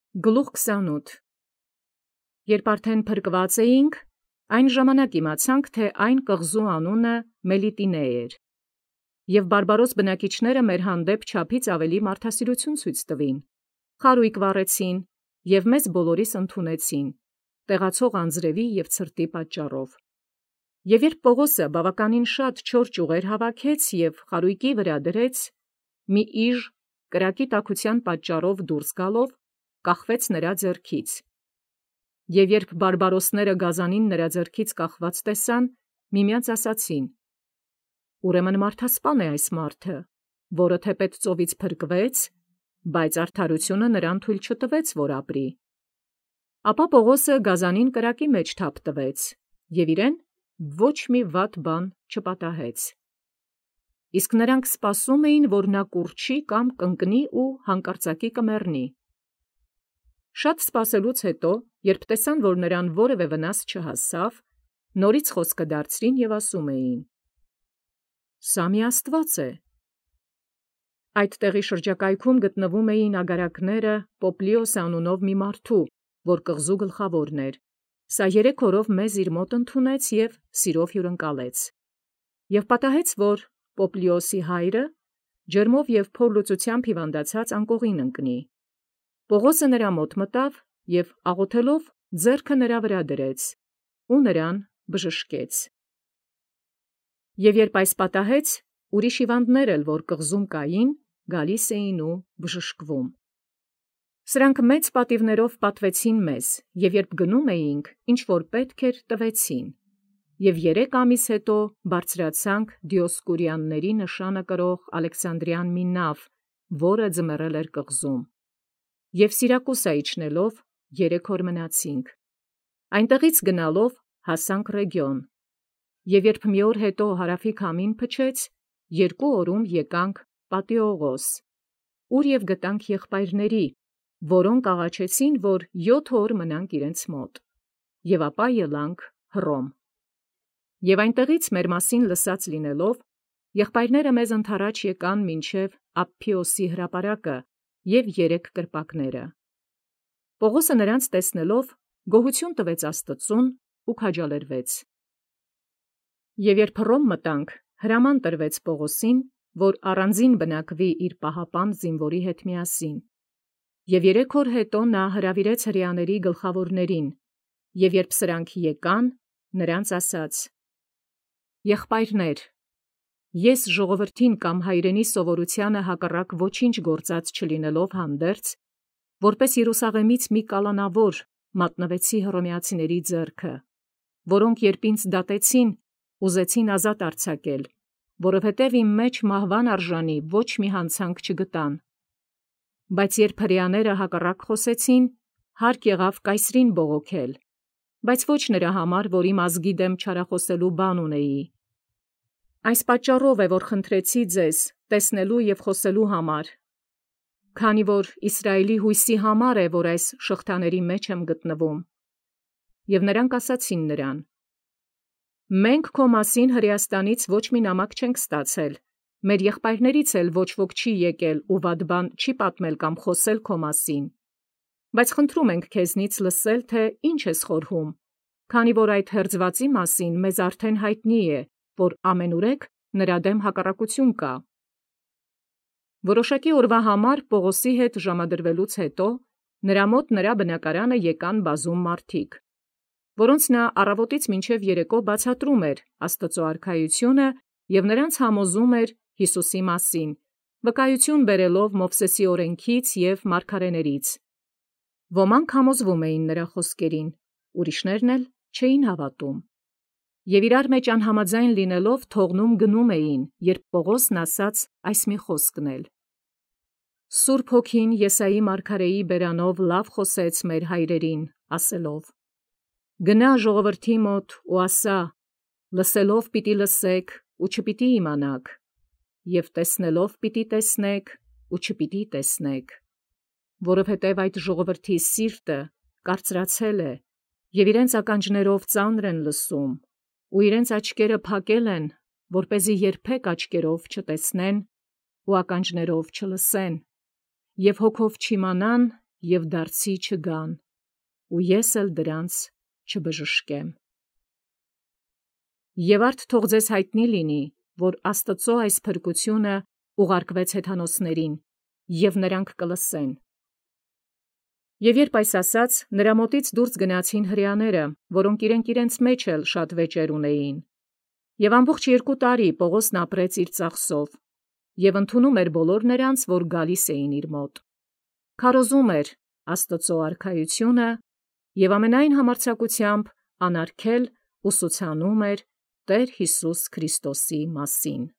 Գլուխ 28 Երբ արդեն փրկված էինք, այն ժամանակ իմացանք, թե այն կղզու անունը Մելիտինե էր, և բարբարոս բնակիչները մեր հանդեպ չափից ավելի մարդասիրություն ցույց տվին, խարույկ վառեցին և մեզ բոլորիս ընդունեցին, տեղացող անձրևի և ցրտի պատճառով։ Եվ երբ Պողոսը բավականին շատ չոր ճյուղեր հավաքեց և խարույկի վրա դրեց, մի իժ կրակի տաքության պատճառով դուրս գալով, կախվեց նրա ձեռքից։ Եվ երբ բարբարոսները գազանին նրա ձեռքից կախված տեսան, միմյանց ասացին. «Ուրեմն մարդասպան է այս մարդը, որը թեպետ ծովից փրկվեց, բայց արդարությունը նրան թույլ չտվեց, որ ապրի»։ Ապա Պողոսը գազանին կրակի մեջ թափ տվեց, և իրեն ոչ մի վատ բան չպատահեց։ Իսկ նրանք սպասում էին, որ նա կուռչի կամ կընկնի ու հանկարծակի կմեռնի։ Շատ սպասելուց հետո, երբ տեսան, որ նրան որևէ վնաս չհասավ, նորից խոսքը դարձրին և ասում էին. «Սա մի աստված է»։ Այդ տեղի շրջակայքում գտնվում էին ագարակները Պոպլիոս անունով մի մարդու, որ կղզու գլխավորն էր, սա 3 օրով մեզ իր մոտ ընդունեց և սիրով հյուրընկալեց։ Եվ պատահեց, որ Պոպլիոսի հայրը ջերմով և փորլուծությամբ հիվանդացած անկողին ընկնի։ Պողոսը նրա մոտ մտավ և աղոթելով ձեռքը նրա վրա դրեց ու նրան բժշկեց։ Եվ երբ այս պատահեց, ուրիշ հիվանդներ էլ, որ կղզում կային, գալիս էին ու բժշկվում։ Սրանք մեծ պատիվներով պատվեցին մեզ, և երբ գնում էինք, ինչ որ պետք էր, տվեցին։ Եվ 3 ամիս հետո բարձրացանք Դիոսկուրյանների նշանը կրող Ալեքսանդրիան մի նավ, որը ձմեռել էր կղզում։ Եվ Սիրակուսա իջնելով 3 օր մնացինք։ Այնտեղից գնալով հասանք Ռեգիոն։ Եվ երբ մի օր հետո հարավի քամին փչեց, 2 օրում եկանք Պատիողոս, ուր և գտանք եղբայրների, որոնք աղաչեցին, որ 7 օր մնանք իրենց մոտ, և ապա ելանք Հռոմ։ Եվ այնտեղից մեր մասին լսած լինելով, եղբայրները մեզ ընդառաջ եկան մինչև Ափփիոսի հրապարակը և 3 կրպակները։ Պողոսը նրանց տեսնելով գոհություն տվեց Աստծուն ու քաջալերվեց։ Եվ երբ Հռոմ մտանք, հրաման տրվեց Պողոսին, որ առանձին բնակվի իր պահապան զինվորի հետ միասին։ Եվ 3 օր հետո նա հրավիրեց հրեաների գլխավորներին, և երբ սրանք եկան, նրանց ասաց. «Եղբայրներ, ես ժողովրդին կամ հայրենի սովորությանը հակառակ ոչինչ գործած չլինելով հանդերձ, որպես Երուսաղեմից մի կալանավոր մատնվեցի հռոմեացիների ձեռքը, որոնք երբ ինձ դատեցին, ուզեցին ազատ արձակել, որովհետև իմ մեջ մահվան արժանի ոչ մի հանցանք չգտան։ Բայց երբ հրեաները հակառակ խոսեցին, հարկ եղավ կայսրին բողոքել, բայց ոչ նրա համար, որ իմ ազգի դեմ չարախոսելու բան ունեի։ Այս պատճառով է, որ խնդրեցի ձեզ տեսնելու և խոսելու համար, քանի որ Իսրայելի հույսի համար է, որ այս շղթաների մեջ եմ գտնվում»։ Եվ նրանք ասացին նրան. «Մենք քո մասին Հրեաստանից ոչ մի նամակ չենք ստացել, մեր եղբայրներից էլ ոչ ոք չի եկել ու վատ բան չի պատմել կամ խոսել քո մասին, բայց խնդրում ենք քեզնից լսել, թե ինչ ես խորհում, քանի որ այդ հերձվածի մասին մեզ արդեն հայտնի է, որ ամենուրեք նրա դեմ հակառակություն կա»։ Որոշակի օրվա համար Պողոսի հետ ժամադրվելուց հետո նրա մոտ նրա բնակարանը եկան բազում մարդիկ, որոնց նա առավոտից մինչև երեկո բացատրում էր Աստծու արքայությունը և նրանց համոզում էր Հիսուսի մասին, վկայություն բերելով Մովսեսի օրենքից և մարգարեներից։ Ոմանք համոզվում էին նրա խոսքերին, ուրիշներն էլ չէին հավատում։ Եվ իրար մեջ անհամաձայն լինելով թողնում գնում էին, երբ Պողոսն ասաց այս մի խոսքն էլ. «Սուրբ Հոգին Եսայի մարգարեի բերանով լավ խոսեց մեր հայրերին, ասելով. «Գնա ժողովրդի մոտ ու ասա. լսելով պիտի լսեք ու չպիտի իմանաք, և տեսնելով պիտի տեսնեք ու չպիտի տեսնեք, որովհետև այդ ժողովրդի սիրտը կարծրացել է, և իրենց ականջներով ծանր են լսում, ու իրենց աչքերը փակել են, որպեսզի երբեք աչքերով չտեսնեն ու ականջներով չլսեն, և հոգով չիմանան և դարձի չգան, ու ես էլ դրանց չբժշկեմ։ Եվ արդ թող ձեզ հայտնի լինի, որ Աստծո այս փրկությունը ուղարկվեց հեթանոսներին, և նրանք կլսեն։ Եվ երբ այս ասաց, նրա մոտից դուրս գնացին հրեաները, որոնք իրենց մեջ էլ շատ վեճեր ունեին։ Եվ ամբողջ 2 տարի Պողոսն ապրեց իր ծախսով, և ընդունում էր բոլոր նրանց, որ գալիս էին իր մոտ։ Քարոզում էր Աստծո արքայությունը և ամենայն համարձակությամբ անարգել ուսուցանում էր Տեր Հիսուս Քրիստոսի մասին։